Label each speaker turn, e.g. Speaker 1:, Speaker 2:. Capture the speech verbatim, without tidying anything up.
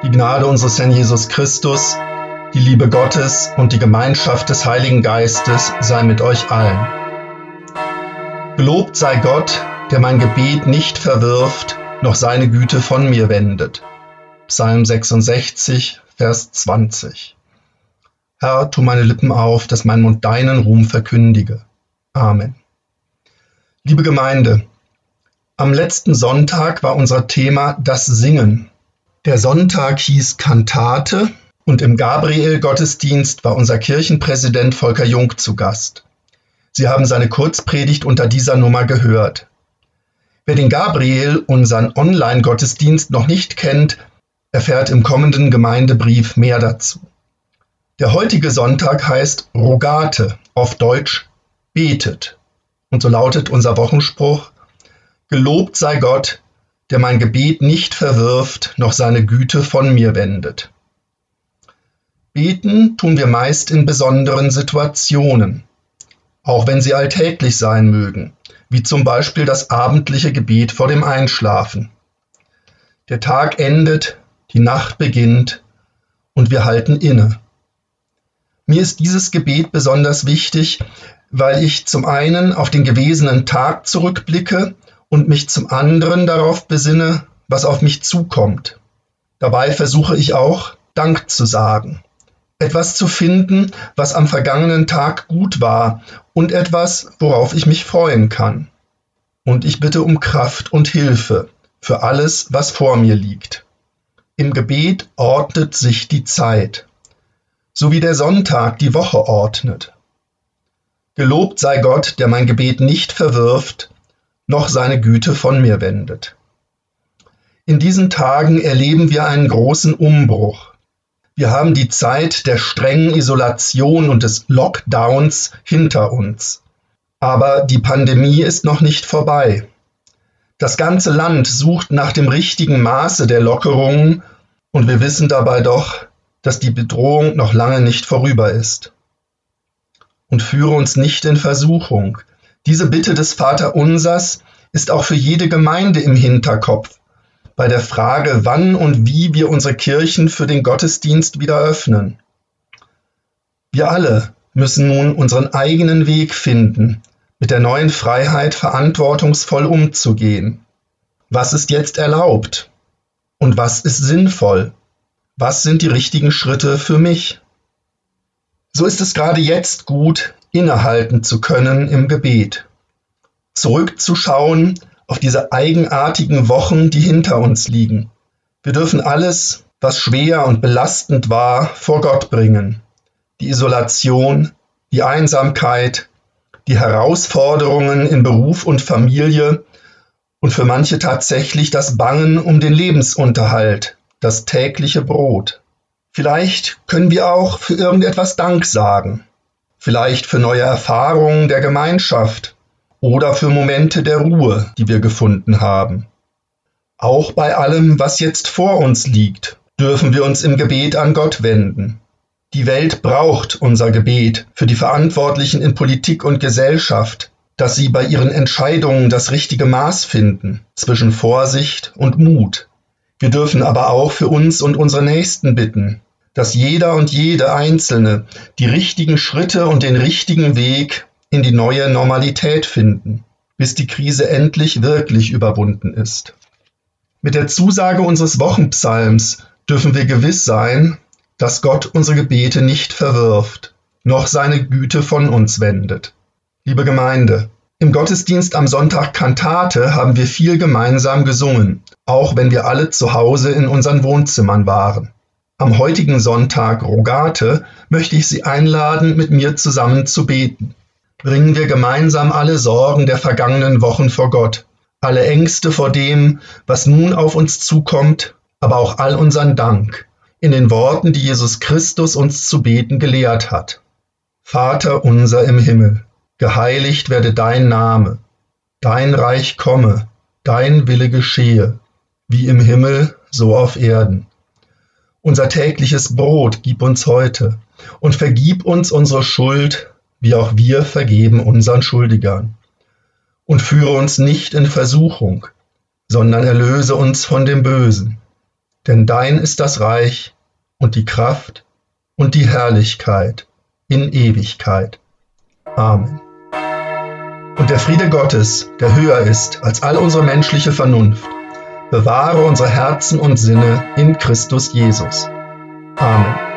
Speaker 1: Die Gnade unseres Herrn Jesus Christus, die Liebe Gottes und die Gemeinschaft des Heiligen Geistes sei mit euch allen. Gelobt sei Gott, der mein Gebet nicht verwirft, noch seine Güte von mir wendet. Psalm sechsundsechzig, Vers zwanzig. Herr, tu meine Lippen auf, dass mein Mund deinen Ruhm verkündige. Amen. Liebe Gemeinde, am letzten Sonntag war unser Thema das Singen. Der Sonntag hieß Kantate und im Gabriel-Gottesdienst war unser Kirchenpräsident Volker Jung zu Gast. Sie haben seine Kurzpredigt unter dieser Nummer gehört. Wer den Gabriel, unseren Online-Gottesdienst, noch nicht kennt, erfährt im kommenden Gemeindebrief mehr dazu. Der heutige Sonntag heißt Rogate, auf Deutsch betet. Und so lautet unser Wochenspruch: Gelobt sei Gott, der mein Gebet nicht verwirft, noch seine Güte von mir wendet. Beten tun wir meist in besonderen Situationen, auch wenn sie alltäglich sein mögen, wie zum Beispiel das abendliche Gebet vor dem Einschlafen. Der Tag endet, die Nacht beginnt und wir halten inne. Mir ist dieses Gebet besonders wichtig, weil ich zum einen auf den gewesenen Tag zurückblicke und mich zum anderen darauf besinne, was auf mich zukommt. Dabei versuche ich auch, Dank zu sagen. Etwas zu finden, was am vergangenen Tag gut war und etwas, worauf ich mich freuen kann. Und ich bitte um Kraft und Hilfe für alles, was vor mir liegt. Im Gebet ordnet sich die Zeit, so wie der Sonntag die Woche ordnet. Gelobt sei Gott, der mein Gebet nicht verwirft, noch seine Güte von mir wendet. In diesen Tagen erleben wir einen großen Umbruch. Wir haben die Zeit der strengen Isolation und des Lockdowns hinter uns. Aber die Pandemie ist noch nicht vorbei. Das ganze Land sucht nach dem richtigen Maße der Lockerungen und wir wissen dabei doch, dass die Bedrohung noch lange nicht vorüber ist. Und führe uns nicht in Versuchung. Diese Bitte des Vaterunsers ist auch für jede Gemeinde im Hinterkopf, bei der Frage, wann und wie wir unsere Kirchen für den Gottesdienst wieder öffnen. Wir alle müssen nun unseren eigenen Weg finden, mit der neuen Freiheit verantwortungsvoll umzugehen. Was ist jetzt erlaubt? Und was ist sinnvoll? Was sind die richtigen Schritte für mich? So ist es gerade jetzt gut, innehalten zu können im Gebet. Zurückzuschauen auf diese eigenartigen Wochen, die hinter uns liegen. Wir dürfen alles, was schwer und belastend war, vor Gott bringen. Die Isolation, die Einsamkeit, die Herausforderungen in Beruf und Familie und für manche tatsächlich das Bangen um den Lebensunterhalt, das tägliche Brot. Vielleicht können wir auch für irgendetwas Dank sagen. Vielleicht für neue Erfahrungen der Gemeinschaft oder für Momente der Ruhe, die wir gefunden haben. Auch bei allem, was jetzt vor uns liegt, dürfen wir uns im Gebet an Gott wenden. Die Welt braucht unser Gebet für die Verantwortlichen in Politik und Gesellschaft, dass sie bei ihren Entscheidungen das richtige Maß finden zwischen Vorsicht und Mut. Wir dürfen aber auch für uns und unsere Nächsten bitten, dass jeder und jede Einzelne die richtigen Schritte und den richtigen Weg in die neue Normalität finden, bis die Krise endlich wirklich überwunden ist. Mit der Zusage unseres Wochenpsalms dürfen wir gewiss sein, dass Gott unsere Gebete nicht verwirft, noch seine Güte von uns wendet. Liebe Gemeinde, im Gottesdienst am Sonntag Kantate haben wir viel gemeinsam gesungen, auch wenn wir alle zu Hause in unseren Wohnzimmern waren. Am heutigen Sonntag Rogate möchte ich Sie einladen, mit mir zusammen zu beten. Bringen wir gemeinsam alle Sorgen der vergangenen Wochen vor Gott, alle Ängste vor dem, was nun auf uns zukommt, aber auch all unseren Dank in den Worten, die Jesus Christus uns zu beten gelehrt hat. Vater unser im Himmel, geheiligt werde dein Name, dein Reich komme, dein Wille geschehe, wie im Himmel, so auf Erden. Unser tägliches Brot gib uns heute und vergib uns unsere Schuld, wie auch wir vergeben unseren Schuldigern. Und führe uns nicht in Versuchung, sondern erlöse uns von dem Bösen. denn dein ist das Reich und die Kraft und die Herrlichkeit in Ewigkeit. Amen. Und der Friede Gottes, der höher ist als all unsere menschliche Vernunft, bewahre unsere Herzen und Sinne in Christus Jesus. Amen.